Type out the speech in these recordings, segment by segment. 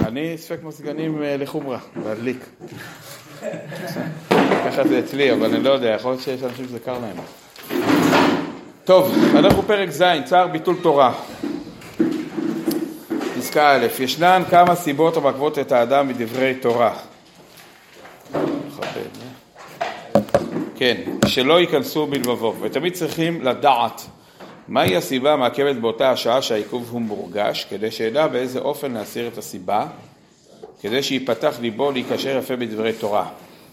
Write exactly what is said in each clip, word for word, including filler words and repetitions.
אני ספק מזגנים לחומרה, להדליק. ככה זה אצלי, אבל אני לא יודע, יכול להיות שיש אנשים שזה קר להם. טוב, אנחנו פרק ז', צער ביטול תורה. פסקה א', ישנן כמה סיבות המעכבות את האדם מדברי תורה. כן, שלא ייכנסו בלבבו, ותמיד צריכים לדעת מהי הסיבה המעכבת באותה השעה שהעיכוב הוא מורגש, כדי שידע באיזה אופן להסיר את הסיבה, כדי שיפתח ליבו להיקשר יפה בדברי תורה.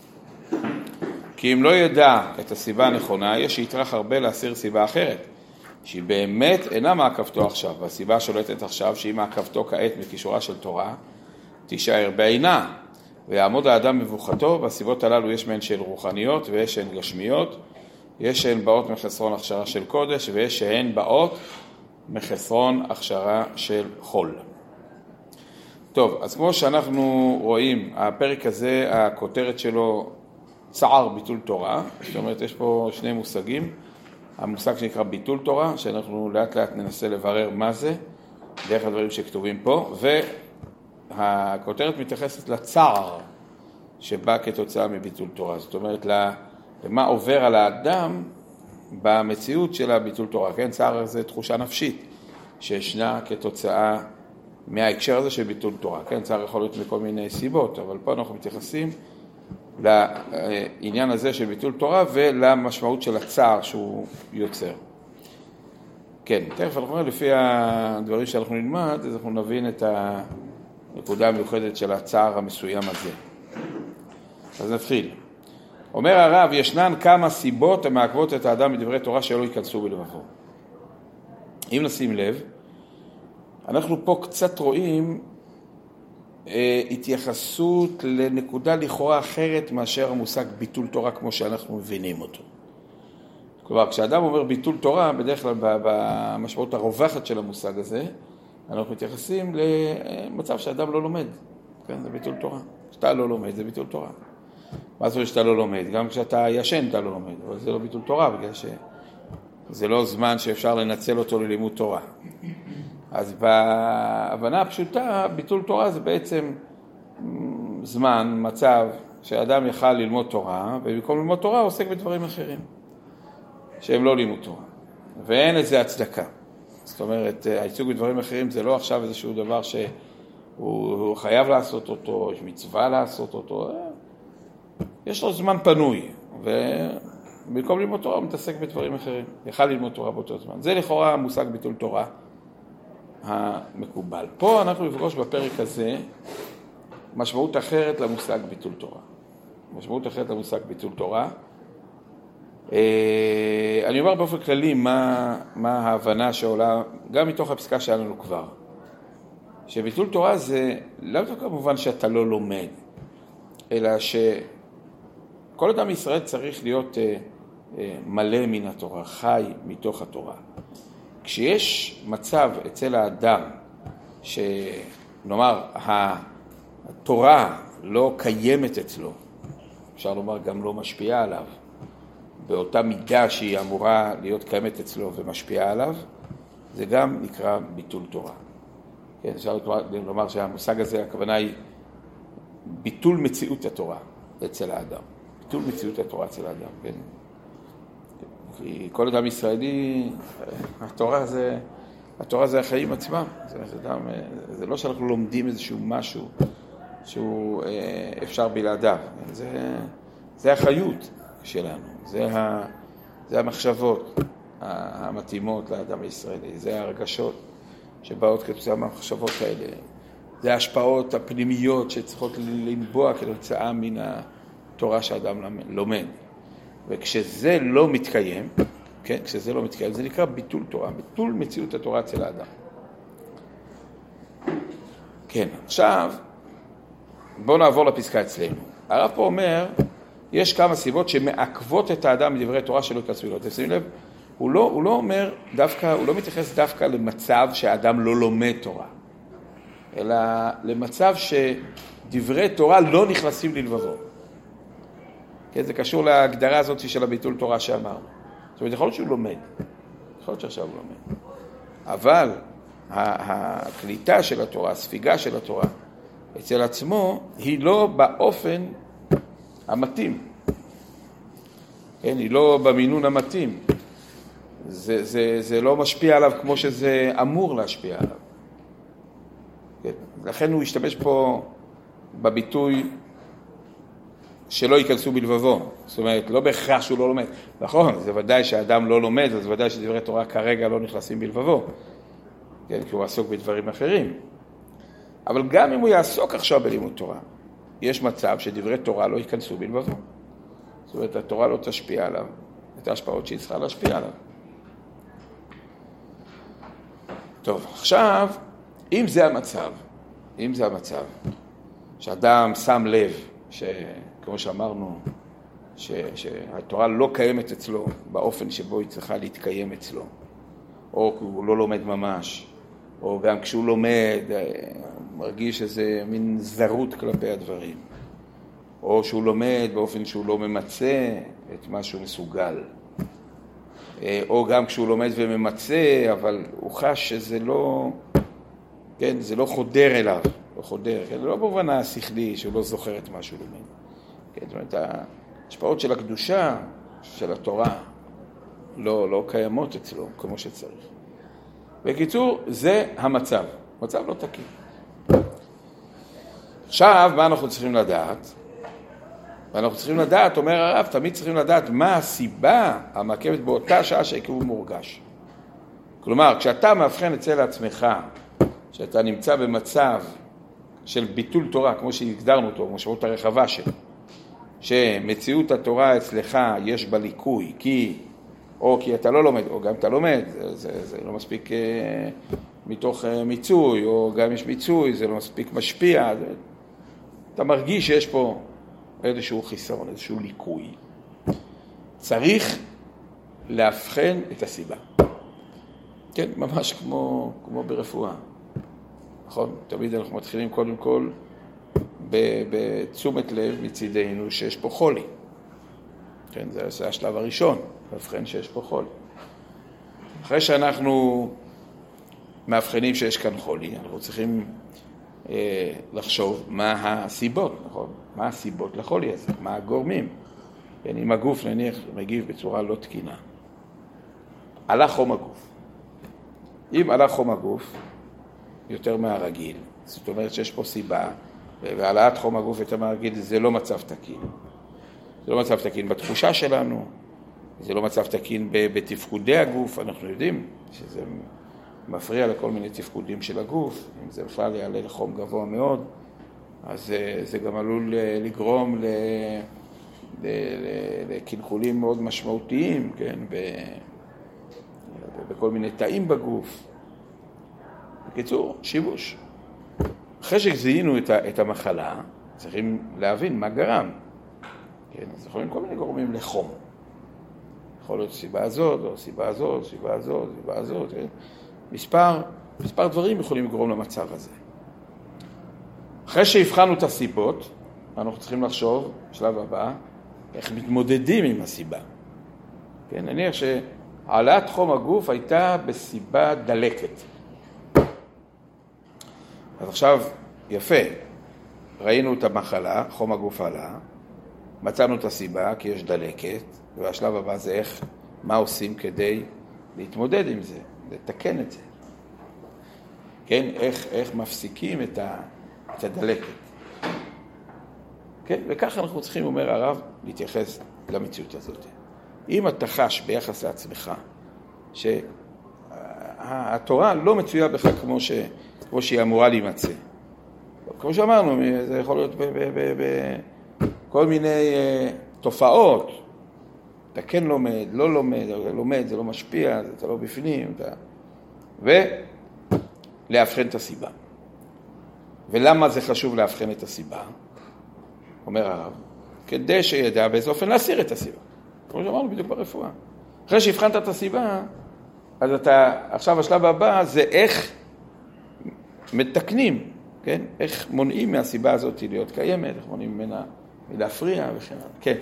כי אם לא ידע את הסיבה הנכונה, יש שיטרח הרבה להסיר סיבה אחרת, שהיא באמת אינה מעכבתו עכשיו, והסיבה שולטת עכשיו שהיא מעכבתו כעת מכישורה של תורה, תישאר בעינה, ויעמוד האדם מבוכתו, והסיבות הללו יש מהן של רוחניות ויש שהן גשמיות, יש שהן באות מחסרון הכשרה של קודש, ויש שהן באות מחסרון הכשרה של חול. טוב, אז כמו שאנחנו רואים, הפרק הזה, הכותרת שלו, צער ביטול תורה, זאת אומרת, יש פה שני מושגים, המושג שנקרא ביטול תורה, שאנחנו לאט לאט ננסה לברר מה זה, דרך הדברים שכתובים פה, והכותרת מתייחסת לצער שבא כתוצאה מביטול תורה, זאת אומרת, למה עובר על האדם במציאות של הביטול תורה, כן? צער זה תחושה נפשית שישנה כתוצאה מההקשר הזה של ביטול תורה, כן? צער יכול להיות מכל מיני סיבות, אבל פה אנחנו מתייחסים לעניין הזה של ביטול תורה ולמשמעות של הצער שהוא יוצר. כן, תכף אנחנו נראה לפי הדברים שאנחנו נלמד, אז אנחנו נבין את הנקודה המיוחדת של הצער המסוים הזה. אז נתחיל. אומר הרב, ישנן כמה סיבות המעכבות את האדם מדברי תורה שלא ייכנסו בלבבו. אם נשים לב, אנחנו פה קצת רואים התייחסות לנקודה לכאורה אחרת מאשר המושג ביטול תורה כמו שאנחנו מבינים אותו. כלומר, כשאדם אומר ביטול תורה, בדרך כלל במשמעות הרווחת של המושג הזה, אנחנו מתייחסים למצב שאדם לא לומד. כן, זה ביטול תורה. כשאתה לא לומד, זה ביטול תורה. מה זאת אומרת שאתה לא לומד? גם כשאתה ישן אתה לא לומד, אבל זה לא ביטול תורה, בגלל שזה לא זמן שאפשר לנצל אותו ללימוד תורה. אז בהבנה הפשוטה, ביטול תורה זה בעצם זמן, מצב, שאדם יכל ללמוד תורה, ובמקום ללמוד תורה הוא עוסק בדברים אחרים, שהם לא לימוד תורה. ואין איזה הצדקה. זאת אומרת, העיסוק בדברים אחרים זה לא עכשיו איזשהו דבר שהוא חייב לעשות אותו, יש מצווה לעשות אותו, יש לו זמן פנוי, ובמקום ללמוד תורה הוא מתעסק בדברים אחרים. יכל ללמוד תורה באותו זמן. זה לכאורה המושג ביטול תורה המקובל. פה אנחנו נפגוש בפרק הזה משמעות אחרת למושג ביטול תורה. משמעות אחרת למושג ביטול תורה. אני אומר באופן כללי מה, מה ההבנה שעולה, גם מתוך הפסקה שהיה לנו כבר. שביטול תורה זה לא כמובן שאתה לא לומד, אלא שכל אדם ישראל צריך להיות מלא מן התורה, חי מתוך התורה. כשיש מצב אצל האדם שנאמר התורה לא קיימת אצלו, אפשר לומר גם לא משפיעה עליו, באותה מידה שהיא אמורה להיות קיימת אצלו ומשפיעה עליו, זה גם נקרא ביטול תורה. כן, אפשר לומר שהמושג הזה, הכוונה היא ביטול מציאות התורה אצל האדם. ביטול מציאות התורה אצל האדם, כן. כי כל אדם ישראלי, התורה זה, התורה זה החיים עצמם. זה, זה, אדם, זה לא שאנחנו לומדים איזשהו משהו שהוא אפשר בלעדיו. זה, זה החיות שלנו. זה, ה, זה המחשבות המתאימות לאדם הישראלי. זה הרגשות שבאות כתוצאה מהמחשבות האלה. זה ההשפעות הפנימיות שצריכות לנבוע כתוצאה מן התורה שאדם לומד. וכשזה לא מתקיים, כן, כשזה לא מתקיים, זה נקרא ביטול תורה, ביטול מציאות התורה אצל האדם. כן, עכשיו, בואו נעבור לפסקה אצלנו. הרב פה אומר, יש כמה סיבות שמעכבות את האדם מדברי תורה שלא ייכנסו בלבבו. תשימו לב, הוא לא, הוא לא אומר דווקא, הוא לא מתייחס דווקא למצב שהאדם לא לומד תורה, אלא למצב שדברי תורה לא נכנסים ללבבו. כן, זה קשור להגדרה הזאת של הביטול תורה שאמרנו. זאת אומרת, יכול להיות שהוא לומד. יכול להיות שעכשיו הוא לומד. אבל הקליטה של התורה, הספיגה של התורה, אצל עצמו, היא לא באופן המתאים. כן, היא לא במינון המתאים. זה, זה, זה לא משפיע עליו כמו שזה אמור להשפיע עליו. כן, לכן הוא השתמש פה בביטוי שלא ייכנסו בלבבו. זאת אומרת, לא בהכרח שהוא לא לומד. נכון, זה ודאי שהאדם לא לומד, אז ודאי שדברי תורה כרגע לא נכנסים בלבבו. כן, כי הוא עסוק בדברים אחרים. אבל גם אם הוא יעסוק עכשיו בלימוד תורה, יש מצב שדברי תורה לא ייכנסו בלבבו. זאת אומרת, התורה לא תשפיע עליו, את ההשפעות שהיא צריכה להשפיע עליו. טוב, עכשיו, אם זה המצב, אם זה המצב, שאדם שם לב, שכמו שאמרנו, ש, שהתורה לא קיימת אצלו באופן שבו היא צריכה להתקיים אצלו, או הוא לא לומד ממש, או גם כשהוא לומד, מרגיש איזה מין זרות כלפי הדברים, או שהוא לומד באופן שהוא לא ממצא את מה שהוא מסוגל, או גם כשהוא לומד וממצא, אבל הוא חש שזה לא, כן, זה לא חודר אליו, לא חודר, כן, לא במובן השכלי שהוא לא זוכר את מה שהוא לומד. כן, זאת אומרת, ההשפעות של הקדושה, של התורה, לא, לא קיימות אצלו כמו שצריך. בקיצור, זה המצב. מצב לא תקין. עכשיו, מה אנחנו צריכים לדעת? ואנחנו צריכים לדעת, אומר הרב, תמיד צריכים לדעת מה הסיבה המעכבת באותה שעה שהעיכוב מורגש. כלומר, כשאתה מאבחן אצל עצמך, שאתה נמצא במצב של ביטול תורה, כמו שהגדרנו אותו, משמעות הרחבה שלו, שמציאות התורה אצלך יש בה ליקוי, כי, או כי אתה לא לומד, או גם אתה לומד, זה, זה, זה לא מספיק אה, מתוך אה, מיצוי, או גם יש מיצוי, זה לא מספיק משפיע, זה, אתה מרגיש שיש פה איזשהו חיסרון, איזשהו ליקוי. צריך להבחן את הסיבה. כן, ממש כמו, כמו ברפואה. נכון? תמיד אנחנו מתחילים קודם כל בתשומת לב מצידנו שיש פה חולי. כן, זה, זה השלב הראשון, להבחן שיש פה חולי. אחרי שאנחנו מאבחנים שיש כאן חולי, אנחנו צריכים אה, לחשוב מה הסיבות, נכון? מה הסיבות לחולי הזה, מה הגורמים. כן, אם הגוף נניח מגיב בצורה לא תקינה, עלה חום הגוף. אם עלה חום הגוף יותר מהרגיל, זאת אומרת שיש פה סיבה, והעלאת חום הגוף יותר מהרגיל זה לא מצב תקין. זה לא מצב תקין בתחושה שלנו, זה לא מצב תקין בתפקודי הגוף, אנחנו יודעים שזה מפריע לכל מיני תפקודים של הגוף, אם זה בכלל יעלה לחום גבוה מאוד, אז זה גם עלול לגרום לקלקולים מאוד משמעותיים, כן, בכל מיני תאים בגוף. בקיצור, שיבוש. אחרי שזיהינו את המחלה, צריכים להבין מה גרם. כן, אז יכולים כל מיני גורמים לחום. יכול להיות סיבה הזאת, או סיבה הזאת, סיבה הזאת, סיבה הזאת. כן? מספר, מספר דברים יכולים לגרום למצב הזה. אחרי שהבחנו את הסיבות, אנחנו צריכים לחשוב, בשלב הבא, איך מתמודדים עם הסיבה. כן, נניח שהעלאת חום הגוף הייתה בסיבה דלקת. אז עכשיו, יפה, ראינו את המחלה, חום הגוף עלה, מצאנו את הסיבה, כי יש דלקת, והשלב הבא זה איך, מה עושים כדי להתמודד עם זה, לתקן את זה. כן, איך, איך מפסיקים את, ה, את הדלקת. כן, וככה אנחנו צריכים, אומר הרב, להתייחס למציאות הזאת. אם אתה חש ביחס לעצמך, שהתורה לא מצויה בך כמו, ש, כמו שהיא אמורה להימצא. כמו שאמרנו, זה יכול להיות בכל מיני uh, תופעות. אתה כן לומד, לא לומד, אתה לומד, זה לא משפיע, אתה לא בפנים. אתה... ולהבחן את הסיבה. ולמה זה חשוב להבחן את הסיבה? אומר הרב, כדי שידע באיזה אופן להסיר את הסיבה. כמו שאמרנו בדיוק ברפואה. אחרי שהבחנת את הסיבה, אז אתה, עכשיו השלב הבא זה איך מתקנים, כן? איך מונעים מהסיבה הזאת להיות קיימת, איך מונעים ממנה מלהפריע וכן הלאה. כן.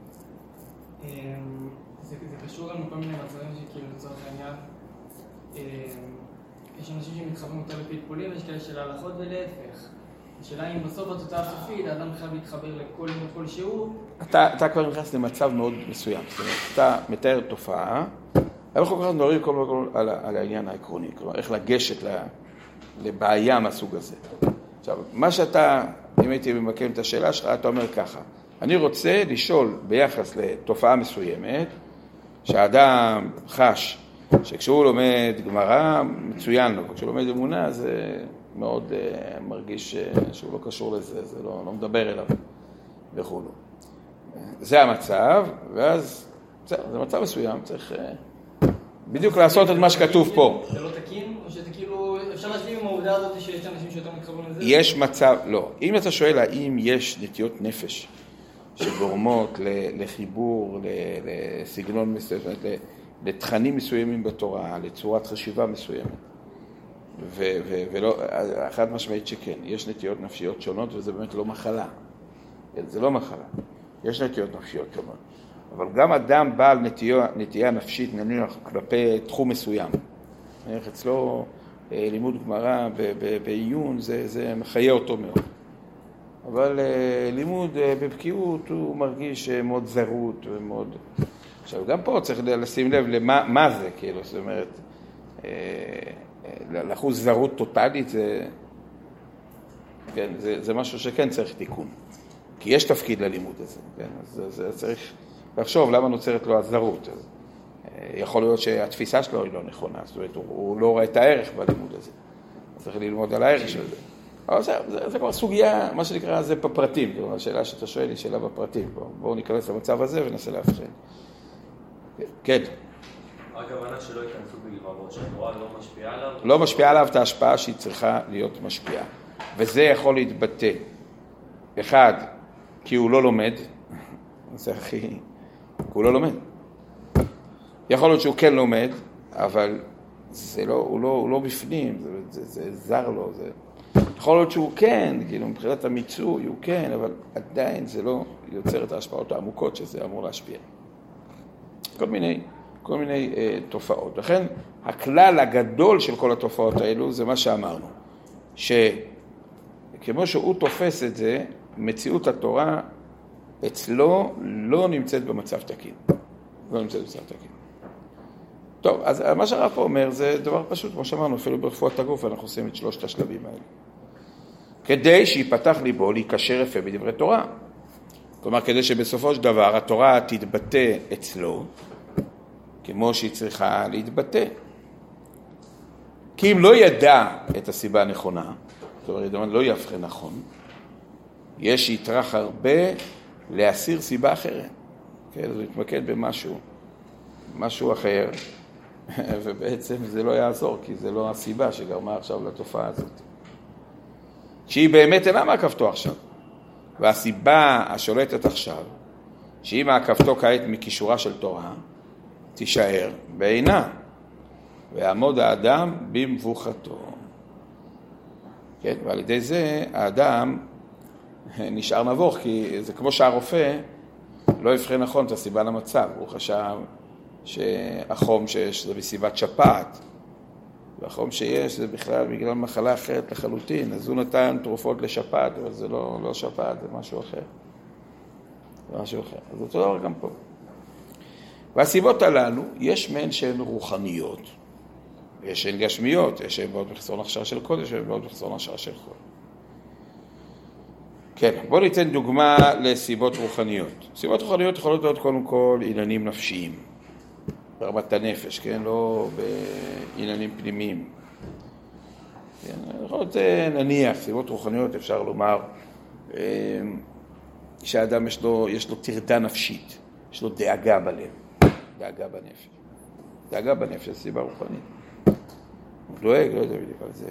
זה קשור גם לכל מיני מצבים שכאילו לצורך העניין, יש אנשים שמתחברים יותר לפלפולים, ויש כאלה של הלכות ולהפך. השאלה אם בסוף התוצאה הסופית, האדם חייב להתחבר לכל לימוד כלשהו. אתה, אתה כבר נכנס למצב מאוד מסוים. זאת אומרת, אתה מתאר תופעה, אבל כל כך מדברים כל הזמן על, על העניין העקרוני, כלומר, איך לגשת לבעיה מהסוג הזה. עכשיו, מה שאתה, אם הייתי ממקם את השאלה שלך, אתה אומר ככה, אני רוצה לשאול ביחס לתופעה מסוימת, שהאדם חש שכשהוא לומד גמרא, מצוין לו, כשהוא לומד אמונה, זה מאוד uh, מרגיש uh, שהוא לא קשור לזה, זה לא, לא מדבר אליו וכו'. זה המצב, ואז זה, זה מצב מסוים, צריך uh, בדיוק לעשות את מה שכתוב פה. זה לא תקין, או שזה כאילו, אפשר להשלים עם העובדה הזאת שיש אנשים שיותר מתחברים לזה? יש מצב, לא. אם אתה שואל האם יש נטיות נפש שגורמות לחיבור, לסגנון מסוים, לתכנים מסוימים בתורה, לצורת חשיבה מסוימת, ו- ו- ולא, אחת משמעית שכן, יש נטיות נפשיות שונות, וזה באמת לא מחלה. זה לא מחלה. יש נטיות נפשיות כמובן. אבל גם אדם בעל נטייה, נטייה נפשית, נניח כלפי תחום מסוים. נניח אצלו לימוד גמרא בעיון, זה, זה מחיה אותו מאוד. אבל לימוד בבקיאות הוא מרגיש מאוד זרות ומאוד... עכשיו, גם פה צריך לשים לב למה מה זה, כאילו, זאת אומרת, לאחוז זרות טוטלית זה, כן, זה, זה משהו שכן צריך תיקון. כי יש תפקיד ללימוד הזה, כן, אז זה צריך לחשוב למה נוצרת לו הזרות. אז, יכול להיות שהתפיסה שלו היא לא נכונה, זאת אומרת, הוא, הוא לא רואה את הערך בלימוד הזה. צריך ללמוד על הערך של זה. אבל זה, זה, זה כבר סוגיה, מה שנקרא, זה בפרטים. השאלה שאתה שואל היא שאלה בפרטים. בואו בוא ניכנס למצב הזה וננסה להבחן. כן. מה הכוונה שלא ייכנסו בלבבות, שהתורה לא משפיעה עליו? לא משפיעה עליו את ההשפעה שהיא צריכה להיות משפיעה. וזה יכול להתבטא. אחד, כי הוא לא לומד. זה הכי... כי הוא לא לומד. יכול להיות שהוא כן לומד, אבל זה לא, הוא לא, הוא לא בפנים, זה, זה, זה זר לו. זה... יכול להיות שהוא כן, כאילו מבחינת המיצוי הוא כן, אבל עדיין זה לא יוצר את ההשפעות העמוקות שזה אמור להשפיע. כל מיני, כל מיני אה, תופעות. לכן, הכלל הגדול של כל התופעות האלו זה מה שאמרנו. שכמו שהוא תופס את זה, מציאות התורה אצלו לא נמצאת במצב תקין. לא נמצאת במצב תקין. טוב, אז מה שהרב פה אומר זה דבר פשוט, כמו שאמרנו, אפילו ברפואת הגוף אנחנו עושים את שלושת השלבים האלה. כדי שיפתח ליבו להיקשר יפה בדברי תורה. כלומר, כדי שבסופו של דבר התורה תתבטא אצלו, כמו שהיא צריכה להתבטא. כי אם לא ידע את הסיבה הנכונה, זאת אומרת, לא יבחן נכון, יש שיטרח הרבה להסיר סיבה אחרת. כן, זה מתמקד במשהו, משהו אחר, ובעצם זה לא יעזור, כי זה לא הסיבה שגרמה עכשיו לתופעה הזאת. שהיא באמת אינה מעקבתו עכשיו. והסיבה השולטת עכשיו, שהיא מעקבתו כעת מכישורה של תורה, תישאר בעינה, ויעמוד האדם במבוכתו. כן, ועל ידי זה האדם נשאר נבוך, כי זה כמו שהרופא לא יבחן נכון את הסיבה למצב. הוא חשב שהחום שיש זה מסיבת שפעת, והחום שיש זה בכלל בגלל מחלה אחרת לחלוטין. אז הוא נתן תרופות לשפעת, אבל זה לא, לא שפעת, זה משהו אחר. זה משהו אחר. אז אותו דבר גם פה. והסיבות הללו, יש מהן שהן רוחניות, יש שהן גשמיות, יש שהן מאוד מחסון הכשר של קודש, והן מאוד מחסון הכשר של חול. כן, בואו ניתן דוגמה לסיבות רוחניות. סיבות רוחניות יכולות להיות קודם כל עניינים נפשיים, ברמת הנפש, כן? לא בעניינים פנימיים. כן? יכול להיות נניח, סיבות רוחניות אפשר לומר, שהאדם יש לו, יש לו תרדה נפשית, יש לו דאגה בלב, דאגה בנפש. דאגה בנפש, סיבה רוחנית. הוא דואג, לא יודע בדיוק על זה.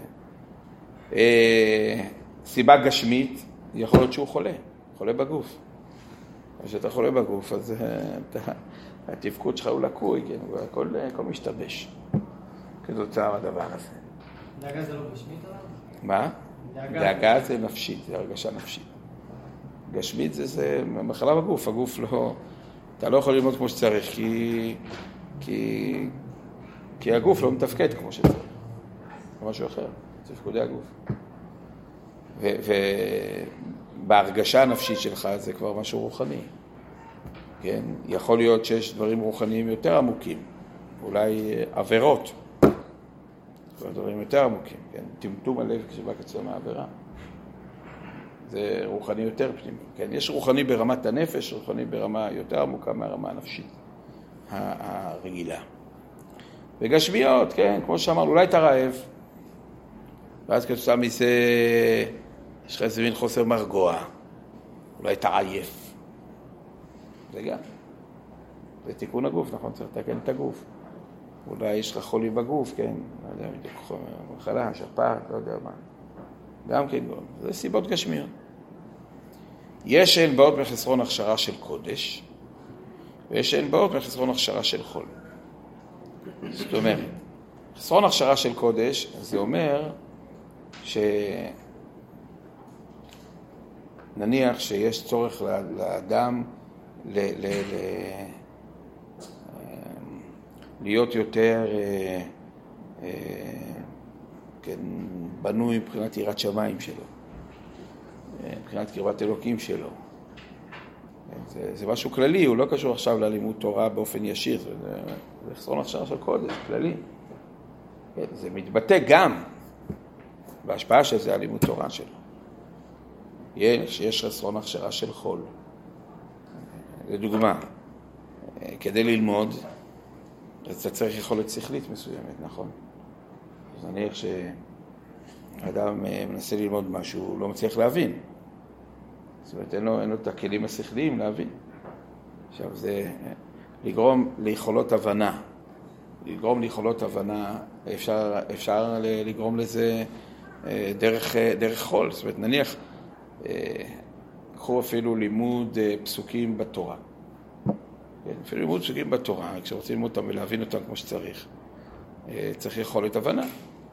סיבה גשמית, יכול להיות שהוא חולה, חולה בגוף. כשאתה חולה בגוף, אז אתה, התפקוד שלך הוא לקוי, כן? הכל, הכל משתבש. כתוצאה מהדבר הזה. דאגה זה לא גשמית? מה? דאגה, דאגה זה נפשית, זה הרגשה נפשית. גשמית זה, זה מחלה בגוף, הגוף לא... אתה לא יכול ללמוד כמו שצריך, כי... כי... כי הגוף לא מתפקד כמו שצריך. זה משהו אחר, תפקודי הגוף. ובהרגשה הנפשית שלך זה כבר משהו רוחני. כן? יכול להיות שיש דברים רוחניים יותר עמוקים, אולי עבירות, דברים יותר עמוקים, כן? טמטום הלב כשבא כתוצאה מהעבירה. זה רוחני יותר פנימי, כן? יש רוחני ברמת הנפש, רוחני ברמה יותר עמוקה מהרמה הנפשית הרגילה. וגשמיות, כן, כמו שאמרנו, אולי אתה רעב, ואז כתוצאה מזה יש לך איזה מין חוסר מרגוע, אולי אתה עייף. זה גם. זה תיקון הגוף, נכון? צריך לתקן את הגוף. אולי יש לך חולי בגוף, כן? לא יודע, מחלה, שפעת, לא יודע מה. גם כן, זה סיבות גשמיות. יש שהן באות מחסרון הכשרה של קודש, ויש שהן באות מחסרון הכשרה של חול. זאת אומרת, חסרון הכשרה של קודש, זה אומר שנניח שיש צורך לאדם ל... ל... ל... להיות יותר אה, אה, כן, בנוי מבחינת יראת שמיים שלו, מבחינת קרבת אלוקים שלו. זה, זה משהו כללי, הוא לא קשור עכשיו ללימוד תורה באופן ישיר, זה, זה חסרון הכשרה של קודש, כללי. זה מתבטא גם בהשפעה של זה על לימוד תורה שלו. יש, יש חסרון הכשרה של חול. לדוגמה, כדי ללמוד, אתה צריך יכולת שכלית מסוימת, נכון? אז נניח שאדם מנסה ללמוד משהו, הוא לא מצליח להבין. זאת אומרת, אין לו, אין לו את הכלים השכליים להבין. עכשיו, זה לגרום ליכולות הבנה. לגרום ליכולות הבנה, אפשר, אפשר לגרום לזה דרך, דרך חול. זאת אומרת, נניח, קחו אפילו לימוד פסוקים בתורה. אפילו לימוד פסוקים בתורה, כשרוצים ללמוד אותם ולהבין אותם כמו שצריך, צריך יכולת הבנה.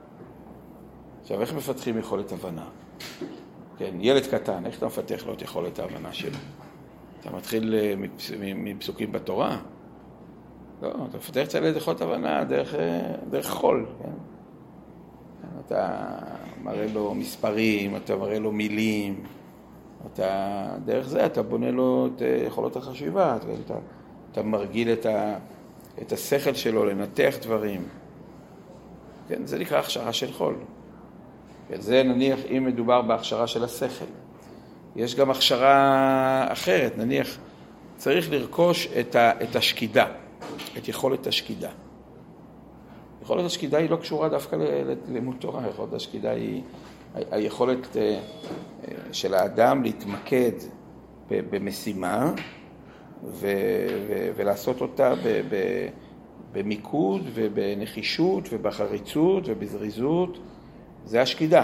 עכשיו, איך מפתחים יכולת הבנה? כן, ילד קטן, איך אתה מפתח לו את יכולת ההבנה שלו? אתה מתחיל מפסוקים בתורה? לא, אתה מפתח את הילד יכולת הבנה דרך, דרך חול, כן? אתה מראה לו מספרים, אתה מראה לו מילים, אתה, דרך זה אתה בונה לו את יכולות החשיבה, אתה, אתה מרגיל את, ה, את השכל שלו לנתח דברים. כן, זה נקרא הכשרה של חול. זה נניח אם מדובר בהכשרה של השכל. יש גם הכשרה אחרת, נניח צריך לרכוש את, ה, את השקידה, את יכולת השקידה. יכולת השקידה היא לא קשורה דווקא ללימוד תורה, יכולת השקידה היא היכולת של האדם להתמקד במשימה ו, ו, ולעשות אותה ב, ב, במיקוד ובנחישות ובחריצות ובזריזות. זה השקידה.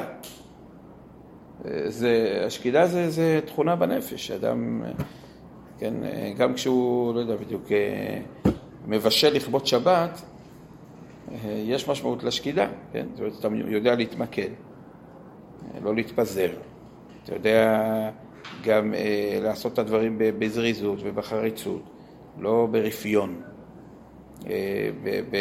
זה, השקידה זה, זה תכונה בנפש. אדם, כן, גם כשהוא, לא יודע בדיוק, מבשל לכבות שבת, יש משמעות לשקידה, כן? זאת אומרת, אתה יודע להתמקד, לא להתפזר. אתה יודע גם אה, לעשות את הדברים בזריזות ובחריצות, לא ברפיון, אה, ב... ב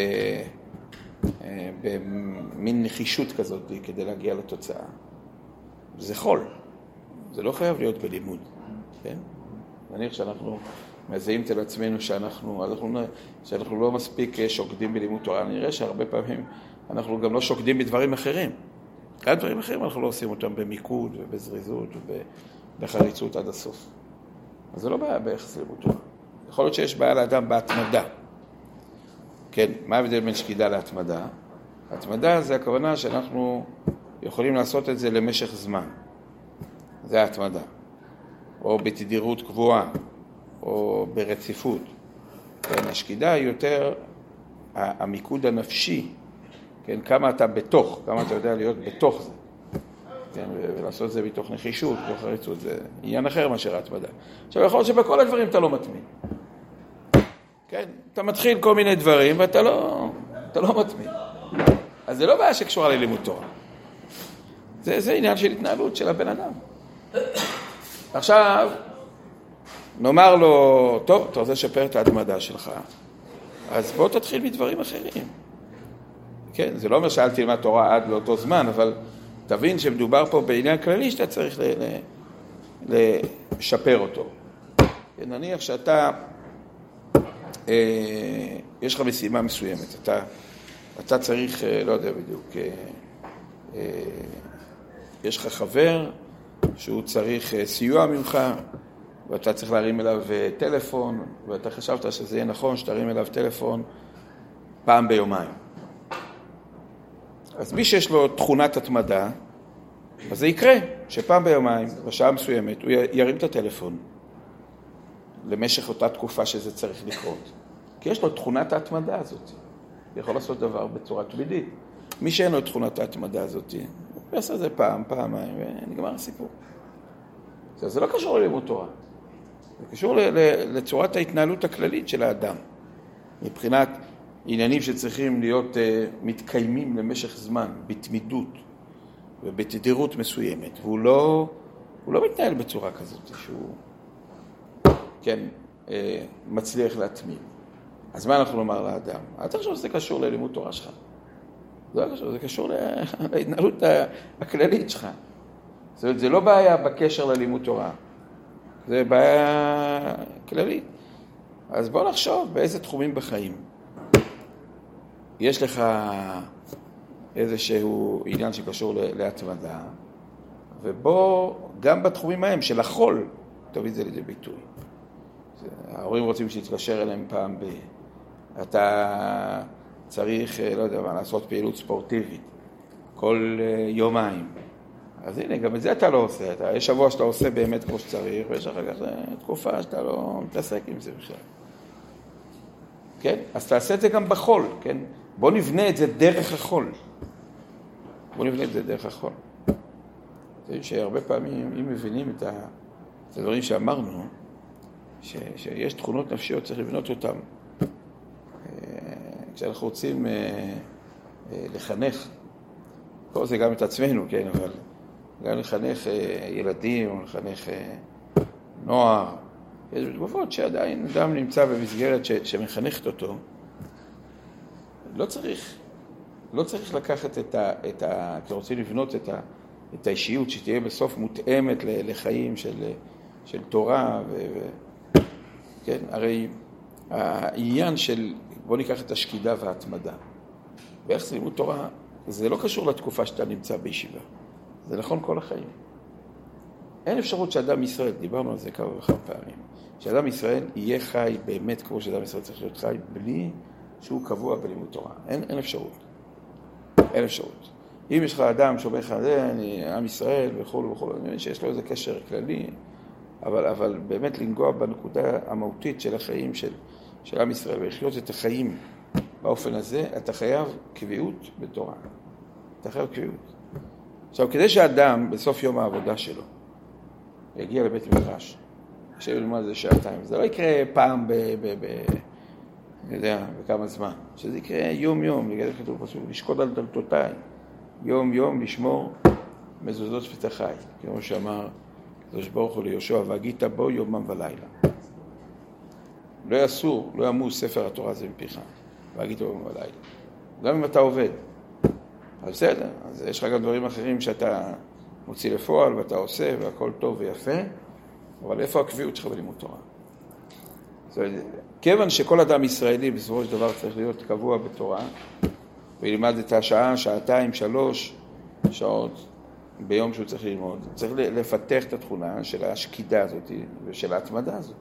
במין נחישות כזאת כדי להגיע לתוצאה. זה חול. זה לא חייב להיות בלימוד. כן? נניח שאנחנו מזהים אצל עצמנו שאנחנו, אנחנו, שאנחנו לא מספיק שוקדים בלימוד תורה. נראה שהרבה פעמים אנחנו גם לא שוקדים בדברים אחרים. כאן דברים אחרים אנחנו לא עושים אותם במיקוד ובזריזות ובחריצות עד הסוף. אז זה לא בעיה ביחס ללימוד תורה. יכול להיות שיש בעיה לאדם בהתמדה. כן, מה ההבדל בין שקידה להתמדה? התמדה זה הכוונה שאנחנו יכולים לעשות את זה למשך זמן. זה ההתמדה. או בתדירות קבועה, או ברציפות. כן, השקידה היא יותר המיקוד הנפשי, כן, כמה אתה בתוך, כמה אתה יודע להיות בתוך זה. כן, ולעשות זה בתוך נחישות, בתוך חריצות, זה עניין אחר מאשר ההתמדה. עכשיו, יכול להיות שבכל הדברים אתה לא מתמיד. כן, אתה מתחיל כל מיני דברים ואתה לא, אתה לא מתמיד. אז זה לא בעיה שקשורה ללימוד תורה. זה, זה עניין של התנהלות של הבן אדם. עכשיו, נאמר לו, טוב, אתה רוצה לשפר את ההתמדה שלך, אז בוא תתחיל מדברים אחרים. כן, זה לא אומר שאל תלמד תורה עד לאותו זמן, אבל תבין שמדובר פה בעניין כללי שאתה צריך ל- ל- לשפר אותו. נניח שאתה, אה, יש לך משימה מסוימת, אתה, אתה צריך, אה, לא יודע בדיוק, אה, אה, יש לך חבר שהוא צריך אה, סיוע ממך, ואתה צריך להרים אליו אה, טלפון, ואתה חשבת שזה יהיה נכון שתרים אליו טלפון פעם ביומיים. אז מי שיש לו תכונת התמדה, אז זה יקרה שפעם ביומיים, בשעה מסוימת, הוא ירים את הטלפון למשך אותה תקופה שזה צריך לקרות. כי יש לו תכונת ההתמדה הזאת. הוא יכול לעשות דבר בצורה תמידית. מי שאין לו תכונת ההתמדה הזאת, הוא יעשה את זה פעם, פעמיים, ונגמר הסיפור. זה לא קשור ללימוד תורה. זה קשור לצורת ההתנהלות הכללית של האדם. מבחינת עניינים שצריכים להיות מתקיימים למשך זמן, בתמידות ובתדירות מסוימת. והוא לא, הוא לא מתנהל בצורה כזאת שהוא, כן, מצליח להתמיד. אז מה אנחנו נאמר לאדם? אל תחשוב שזה קשור ללימוד תורה שלך. זה לא קשור, זה קשור להתנהלות הכללית שלך. זאת אומרת, זה לא בעיה בקשר ללימוד תורה. זה בעיה כללית. אז בוא נחשוב באיזה תחומים בחיים. יש לך איזשהו עניין שקשור להתמדה, ובוא גם בתחומים ההם של החול, תביא את זה לידי ביטוי. ההורים רוצים שיתקשר אליהם פעם ב... אתה צריך, לא יודע מה, לעשות פעילות ספורטיבית כל יומיים. אז הנה, גם את זה אתה לא עושה. אתה, יש שבוע שאתה עושה באמת כמו שצריך, ויש אחר כך תקופה שאתה לא מתעסק עם זה בכלל. כן? אז תעשה את זה גם בחול, כן? בוא נבנה את זה דרך החול. בוא נבנה את זה דרך החול. זה שהרבה פעמים, אם מבינים את הדברים שאמרנו, ש, שיש תכונות נפשיות, צריך לבנות אותן. כשאנחנו רוצים לחנך, כל זה גם את עצמנו, כן, אבל גם לחנך ילדים, או לחנך נוער, יש תגובות שעדיין אדם נמצא במסגרת ש, שמחנכת אותו, לא צריך, לא צריך לקחת את ה, את ה, כי רוצים לבנות את ה, את האישיות שתהיה בסוף מותאמת לחיים של, של תורה, ו, ו, כן, הרי העניין של, בוא ניקח את השקידה וההתמדה. ואיך זה לימוד תורה, זה לא קשור לתקופה שאתה נמצא בישיבה. זה נכון כל החיים. אין אפשרות שאדם ישראל, דיברנו על זה כמה וכמה פעמים, שאדם ישראל יהיה חי באמת כמו שאדם ישראל צריך להיות חי, בלי שהוא קבוע בלימוד תורה. אין, אין אפשרות. אין אפשרות. אם יש לך אדם שאומר לך, זה, אני עם ישראל וכו' וכו', אני מבין שיש לו איזה קשר כללי, אבל, אבל באמת לנגוע בנקודה המהותית של החיים של, של עם ישראל, ולחיות את החיים באופן הזה, אתה חייב קביעות בתורה. אתה חייב קביעות. עכשיו, כדי שאדם בסוף יום העבודה שלו יגיע לבית מדרש, ישב ללמוד על זה שעתיים, זה לא יקרה פעם ב... ב, ב אני יודע, בכמה זמן. שזה יקרה יום יום, לגלל כתוב פסוק, לשקוד על דלתותיי, יום יום לשמור מזוזות פתחי, כמו שאמר הקדוש ברוך הוא ליהושע, והגית בו יומם ולילה. לא יסור, לא ימוס ספר התורה הזה מפיך, והגית בו יומם ולילה. גם אם אתה עובד. אז בסדר, אז יש לך גם דברים אחרים שאתה מוציא לפועל ואתה עושה והכל טוב ויפה, אבל איפה הקביעות שלך בלימוד תורה? זאת אומרת, כיוון שכל אדם ישראלי בסופו של דבר צריך להיות קבוע בתורה, וילמד את השעה, שעתיים, שלוש שעות ביום שהוא צריך ללמוד, צריך לפתח את התכונה של השקידה הזאת ושל ההתמדה הזאת.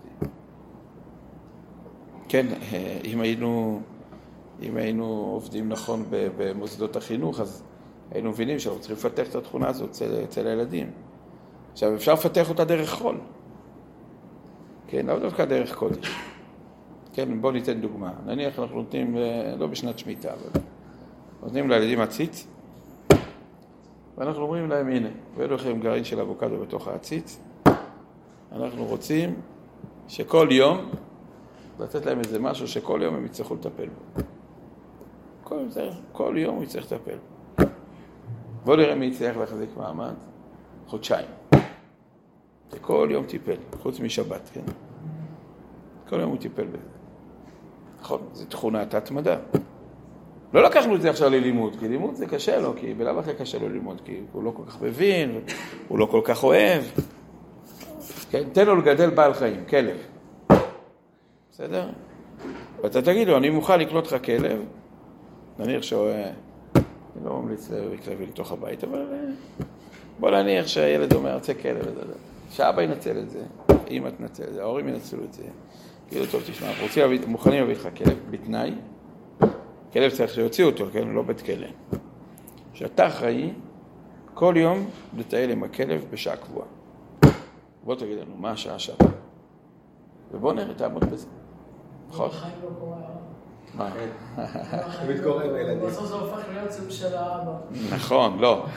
כן, אם היינו, אם היינו עובדים נכון במוסדות החינוך, אז היינו מבינים שאנחנו צריכים לפתח את התכונה הזאת אצל, אצל הילדים. עכשיו, אפשר לפתח אותה דרך חול. כן, לא דווקא דרך קודש. כן, בואו ניתן דוגמה. נניח אנחנו נותנים, לא בשנת שמיטה, אבל נותנים לילדים עציץ, ואנחנו אומרים להם, הנה, הבאנו לכם גרעין של אבוקדו בתוך העציץ, אנחנו רוצים שכל יום, לתת להם איזה משהו שכל יום הם יצטרכו לטפל בו. כל, כל יום הוא יצטרך לטפל. בואו נראה מי יצטרך להחזיק מעמד, חודשיים. כל יום טיפל, חוץ משבת, כן? כל יום הוא טיפל בזה. נכון, זו תכונת ההתמדה. לא לקחנו את זה עכשיו ללימוד, כי לימוד זה קשה לו, כי בלב אחרי קשה לו ללמוד, כי הוא לא כל כך מבין, הוא לא כל כך אוהב. כן? תן לו לגדל בעל חיים, כלב. בסדר? ואתה תגיד לו, אני מוכן לקנות לך כלב, נניח שהוא, אני לא ממליץ להביא לתוך הבית, אבל בוא נניח שהילד אומר, רוצה כלב, שאבא ינצל את זה, אמא תנצל את זה, ההורים ינצלו את זה. כאילו טוב, תשמע, אנחנו רוצים, מוכנים להביא לך כלב, בתנאי, כלב צריך שיוציאו אותו, כן? לא בית כלב. שאתה אחראי, כל יום לטייל עם הכלב בשעה קבועה. בוא תגיד לנו, מה השעה שעתה? ובוא נראה, תעמוד בזה. נכון? בחיים לא קורה. מה? הוא מתקורא בילדים. בסוף זה הופך להיות סוג של האבא. נכון, לא.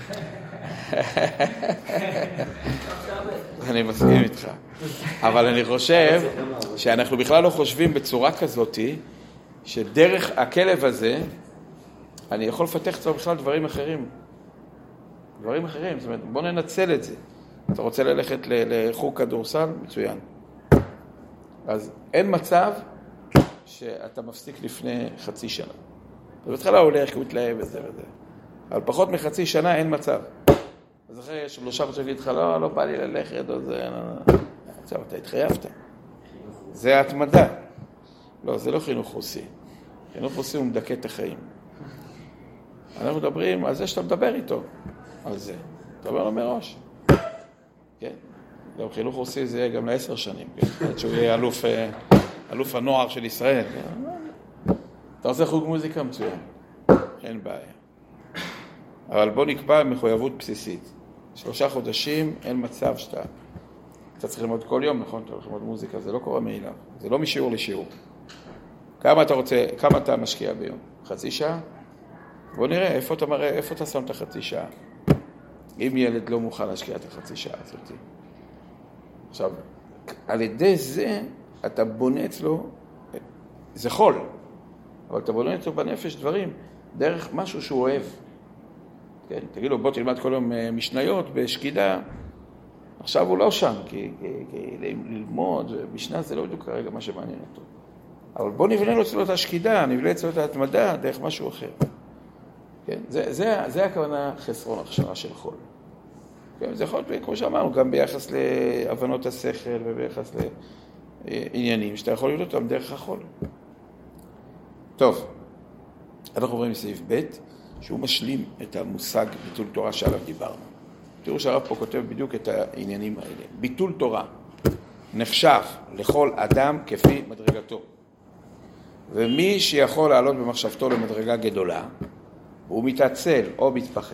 אני מסכים איתך. אבל אני חושב שאנחנו בכלל לא חושבים בצורה כזאת, שדרך הכלב הזה, אני יכול לפתח אצלו בכלל דברים אחרים. דברים אחרים, זאת אומרת, בוא ננצל את זה. אתה רוצה ללכת לחוג כדורסל? מצוין. אז אין מצב שאתה מפסיק לפני חצי שנה. ובתחילה הולך, כי הוא מתלהב וזה וזה. אבל פחות מחצי שנה אין מצב. אז אחרי שלושה חודשים להגיד לך, לא, לא בא לי ללכת, או זה... עכשיו, אתה התחייבת. זה ההתמדה. לא, זה לא חינוך רוסי. חינוך רוסי הוא מדכא את החיים. אנחנו מדברים על זה שאתה מדבר איתו. על זה. אתה אומר לו מראש. כן. גם חינוך רוסי זה יהיה גם לעשר שנים. כן? עד שהוא יהיה אלוף, אלוף הנוער של ישראל. כן? אתה עושה חוג מוזיקה מצוין. אין בעיה. אבל בוא נקבע מחויבות בסיסית. שלושה חודשים, אין מצב שאתה... אתה צריך ללמוד כל יום, נכון? אתה צריך ללמוד מוזיקה, זה לא קורה מאליו. זה לא משיעור לשיעור. כמה אתה רוצה, כמה אתה משקיע ביום? חצי שעה? בוא נראה, איפה אתה מראה, איפה אתה שם את החצי שעה? אם ילד לא מוכן להשקיע את החצי שעה הזאת. עכשיו, על ידי זה, אתה בונה אצלו, זה חול, אבל אתה בונה אצלו בנפש דברים, דרך משהו שהוא אוהב. כן? תגיד לו, בוא תלמד כל יום משניות בשקידה. עכשיו הוא לא שם, כי, כי, כי ללמוד, משנה זה לא בדיוק כרגע מה שמעניין אותו. אבל בוא נבנה לו אצלו את השקידה, נבנה אצלו את ההתמדה דרך משהו אחר. כן? זה, זה, זה הכוונה חסרון הכשרה של חול. כן? זה יכול להיות, כמו שאמרנו, גם ביחס להבנות השכל וביחס לעניינים, שאתה יכול לראות אותם דרך החול. טוב, אנחנו רואים סעיף ב' שהוא משלים את המושג ביטול תורה שעליו דיברנו. תראו שהרב פה כותב בדיוק את העניינים האלה. ביטול תורה נחשב לכל אדם כפי מדרגתו. ומי שיכול לעלות במחשבתו למדרגה גדולה, הוא מתעצל או מתפחד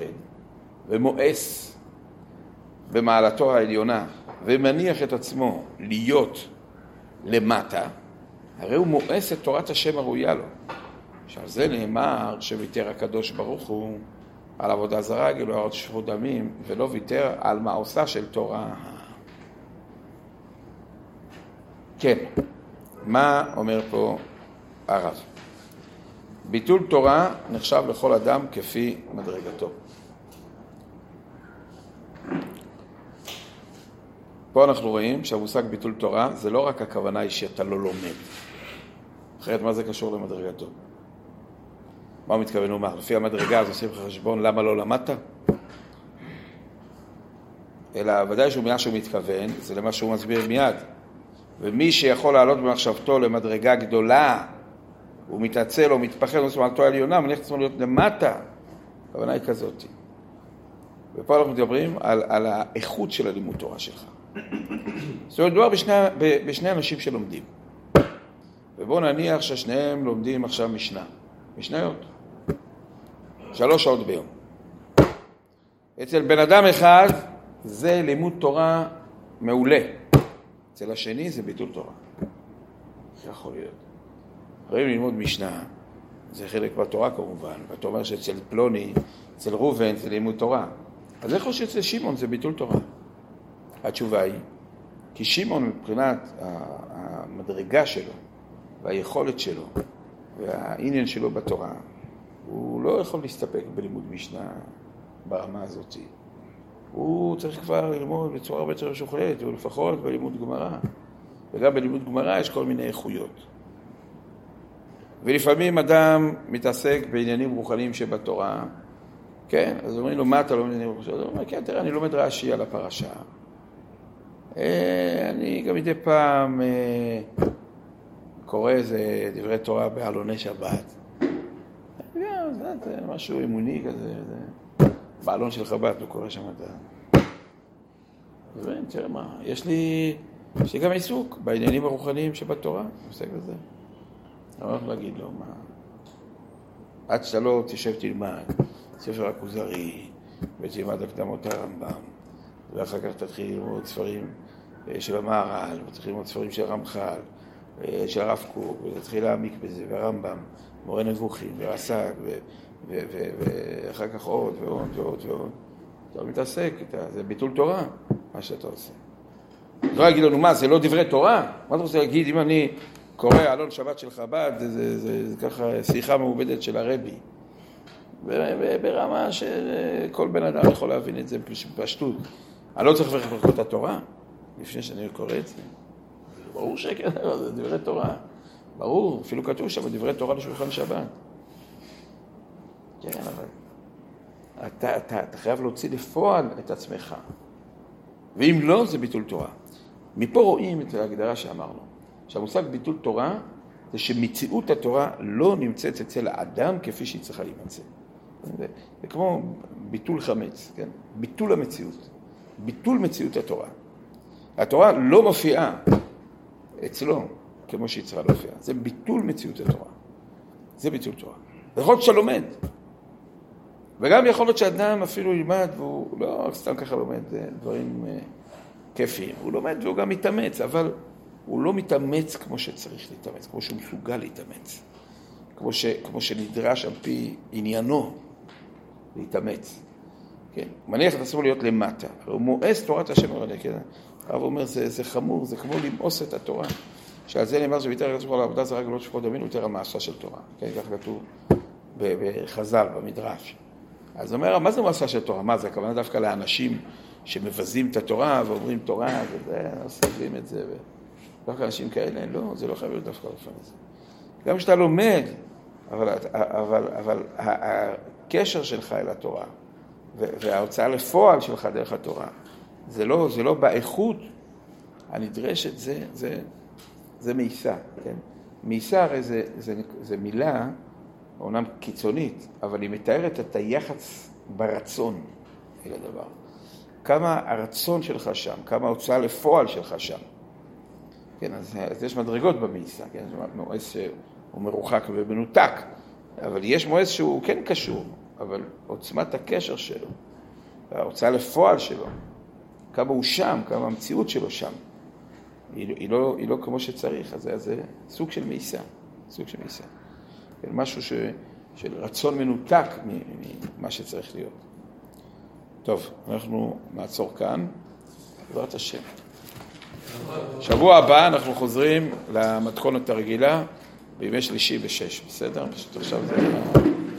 ומואס במעלתו העליונה ומניח את עצמו להיות למטה, הרי הוא מואס את תורת השם הראויה לו. עכשיו זה נאמר שוויתר הקדוש ברוך הוא על עבודה זרה, גילוי עריות שפיכות דמים, ולא ויתר על מעושה של תורה. כן, מה אומר פה הרב? ביטול תורה נחשב לכל אדם כפי מדרגתו. פה אנחנו רואים שהמושג ביטול תורה זה לא רק הכוונה היא שאתה לא לומד. אחרת מה זה קשור למדרגתו? מה הוא מתכוון לומר? לפי המדרגה אז עושים לך חשבון למה לא למדת? אלא ודאי שהוא מילה שהוא מתכוון, זה למה שהוא מסביר מיד. ומי שיכול לעלות במחשבתו למדרגה גדולה, הוא מתעצל או מתפחד, הוא מסתכל על תורה עליונה, מניח את עצמו להיות למטה. הכוונה היא כזאת. ופה אנחנו מדברים על, על האיכות של הלימוד תורה שלך. זאת אומרת, מדובר בשני, בשני אנשים שלומדים. ובואו נניח ששניהם לומדים עכשיו משנה. משניות. שלוש שעות ביום. אצל בן אדם אחד זה לימוד תורה מעולה. אצל השני זה ביטול תורה. זה יכול להיות. ראינו ללמוד משנה, זה חלק בתורה כמובן, ואתה אומר שאצל פלוני, אצל רובן זה לימוד תורה. אז איך שאצל שמעון זה ביטול תורה? התשובה היא, כי שמעון מבחינת המדרגה שלו, והיכולת שלו, והעניין שלו בתורה, הוא לא יכול להסתפק בלימוד משנה ברמה הזאת. הוא צריך כבר ללמוד בצורה הרבה יותר משוכללת, ולפחות בלימוד גמרא. וגם בלימוד גמרא יש כל מיני איכויות. ולפעמים אדם מתעסק בעניינים רוחניים שבתורה, כן, אז אומרים לו, מה אתה לומד בעניינים רוחניים? הוא אומר, כן, תראה, אני לומד רש"י על הפרשה. אני גם מדי פעם קורא איזה דברי תורה בעלוני שבת. זה משהו אמוני כזה, בעלון של חב"ד, הוא קורא שם את ה... תראה מה, יש לי, יש לי גם עיסוק בעניינים הרוחניים שבתורה, אני עוסק בזה. אני הולך להגיד לו, מה? עד שאתה לא תשב תלמד, ספר הכוזרי, ותלמד הקדמות הרמב"ם, ואחר כך תתחיל ללמוד ספרים של המהר"ל, ותתחיל ללמוד ספרים של רמח"ל, של הרב קוק, ותתחיל להעמיק בזה, והרמב"ם, מורה נבוכים, ורס"ג, ואחר כך עוד ועוד ועוד ועוד. אתה מתעסק, זה ביטול תורה, מה שאתה עושה. לא יגיד לנו, מה, זה לא דברי תורה? מה אתה רוצה להגיד, אם אני קורא עלון שבת של חב"ד, זה, זה, זה, זה ככה שיחה מעובדת של הרבי. ברמה שכל בן אדם יכול להבין את זה בפשטות. אני לא צריך לקרוא את התורה, לפני שאני קורא את זה. ברור שכן, זה דברי תורה. ברור, אפילו כתוב שם, דברי תורה לשולחן שבת. כן, אבל אתה, אתה, אתה חייב להוציא לפועל את עצמך. ואם לא, זה ביטול תורה. מפה רואים את ההגדרה שאמרנו. שהמושג ביטול תורה זה שמציאות התורה לא נמצאת אצל האדם כפי שהיא צריכה להימצא. זה, זה כמו ביטול חמץ, כן? ביטול המציאות. ביטול מציאות התורה. התורה לא מופיעה אצלו כמו שהיא צריכה להופיע. זה ביטול מציאות התורה. זה ביטול תורה. זה יכול להיות שאתה לומד. וגם יכול להיות שאדם אפילו ילמד, והוא לא סתם ככה לומד דברים כיפיים. הוא לומד והוא גם מתאמץ, אבל הוא לא מתאמץ כמו שצריך להתאמץ, כמו שהוא מסוגל להתאמץ. כמו, ש, כמו שנדרש על פי עניינו להתאמץ. כן? מניח את עצמו להיות למטה. הוא מואס תורת השם הרעלה, כן? הרב אומר, זה, זה חמור, זה כמו למאוס את התורה. שעל זה נאמר שביתר עצמו לעבודה זה רק לא שפחות דמין, הוא יותר המעשה של תורה. כן? כך כתוב בחז"ל, במדרש. אז הוא אומר, מה זה מעשה של תורה? מה זה? הכוונה דווקא לאנשים שמבזים את התורה ואומרים תורה, וזה, סובלים את זה. דווקא אנשים כאלה, לא, זה לא חייב להיות דווקא לפני זה. גם כשאתה לומד, אבל, אבל, אבל הקשר שלך אל התורה, וההוצאה לפועל שלך דרך התורה, זה לא, זה לא באיכות הנדרשת, זה, זה, זה מייסה, כן? מייסה הרי זה, זה, זה מילה, אומנם קיצונית, אבל היא מתארת את היחס ברצון אל הדבר. כמה הרצון שלך שם, כמה ההוצאה לפועל שלך שם. כן, אז, אז יש מדרגות במייסה, כן? מואס שהוא מרוחק ומנותק, אבל יש מואס שהוא כן קשור, אבל עוצמת הקשר שלו, ההוצאה לפועל שלו, כמה הוא שם, כמה המציאות שלו שם, היא, היא, לא, היא לא כמו שצריך, אז זה סוג של מייסה, סוג של מייסה. כן, משהו ש, של רצון מנותק ממה שצריך להיות. טוב, אנחנו נעצור כאן, בעזרת השם. שבוע הבא אנחנו חוזרים למתכונת הרגילה בימי שלישי בשש, בסדר? פשוט עכשיו זה...